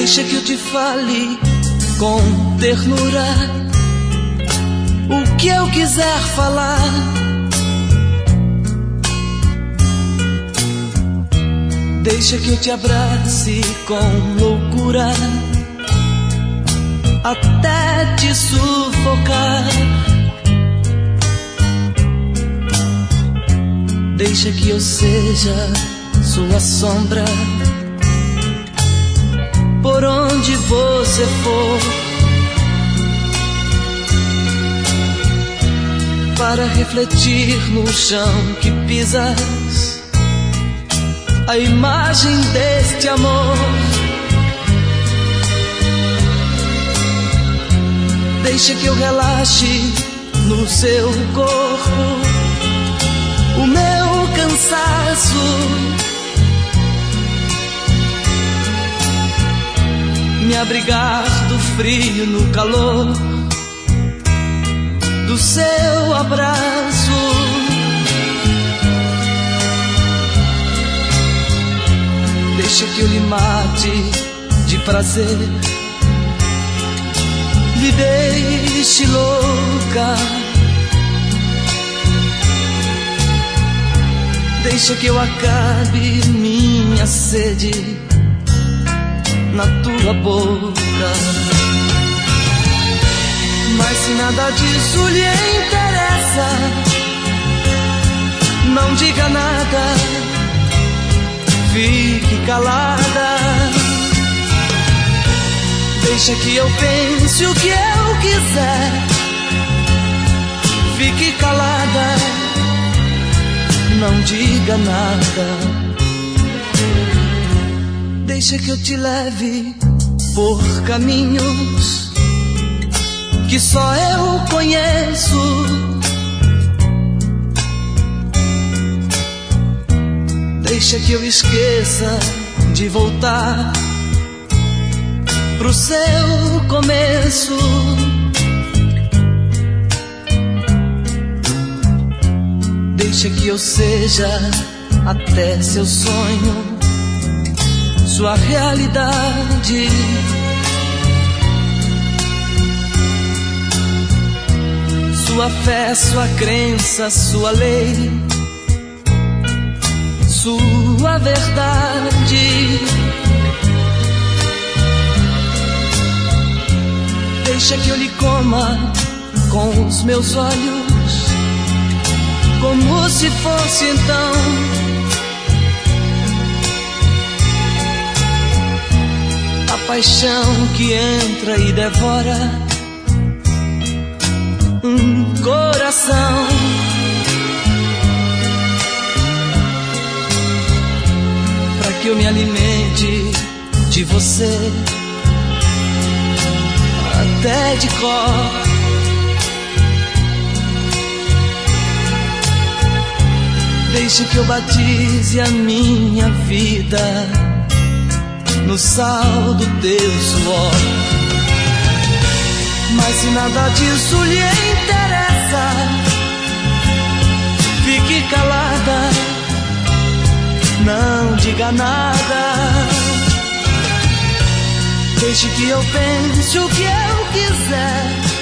Deixa que eu te fale com ternura o que eu quiser falar. Deixa que eu te abrace com loucura até te sufocar. Deixa que eu seja sua sombra por onde você for, para refletir no chão que pisas a imagem deste amor. Deixa que eu relaxe no seu corpo o meu cansaço, me abrigar do frio no calor do seu abraço. Deixa que eu lhe mate de prazer, lhe deixe louca. Deixa que eu acabe minha sede na tua boca. Mas se nada disso lhe interessa, não diga nada, fique calada. Deixa que eu pense o que eu quiser, fique calada, não diga nada. Deixa que eu te leve por caminhos que só eu conheço. Deixa que eu esqueça de voltar pro seu começo. Deixa que eu seja até seu sonho, sua realidade. Sua fé, sua crença, sua lei, sua verdade. Deixa que eu lhe coma com os meus olhos, como se fosse então a paixão que entra e devora um coração. Pra que eu me alimente de você até de cor. Deixe que eu batize a minha vida no sal do teu suor. Mas se nada disso lhe interessa, fique calada, não diga nada. Deixe que eu pense o que eu quiser,